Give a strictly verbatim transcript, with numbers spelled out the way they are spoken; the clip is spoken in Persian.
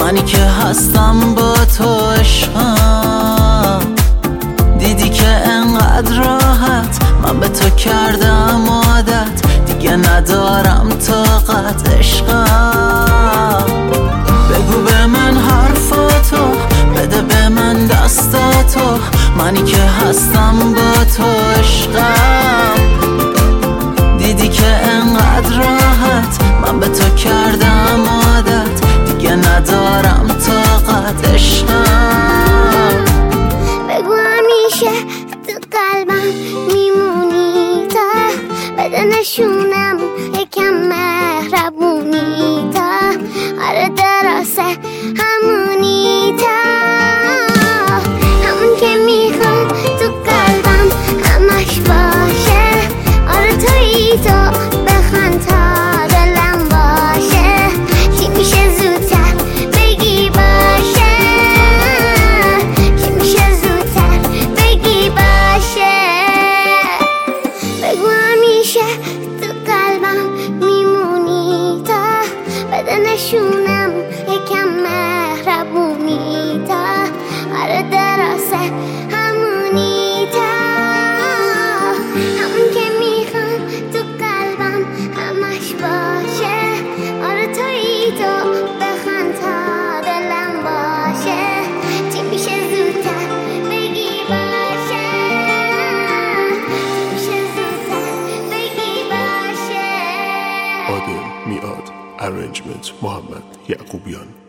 منی که هستم با تو عشقم. دیدی که انقدر راحت من به تو کردم عادت، دیگه ندارم طاقت عشقم. بگو به من حرفاتو، بده به من دستاتو، منی که هستم با تو عشقم. دیدی که انقدر راحت من به تو کردم عادت، دیگه ندارم طاقت عشقم. بگو همیشه تو قلبم میمونی تا، بده نشونم یکم مهربونی تا، آره درسته همونی تا، همون که میخوام تو قلبم همش باشه. آره تویی تو بخوان تا دلم باشه. چی میشه زودتر بگی باشه، چی میشه زودتر بگی باشه. بگو همیشه تو قلبم میمونی تا، بده نشونم یکم مهربونی تا، آره درسته همونی تا، همون که میخوام تو قلبم همش باشه. آره تویی تو بخوان تا دلم باشه. چی میشه زودتر بگی باشه، چی میشه زودتر بگی باشه. عادل میاد. ارنجمنت محمد یعقوبیان.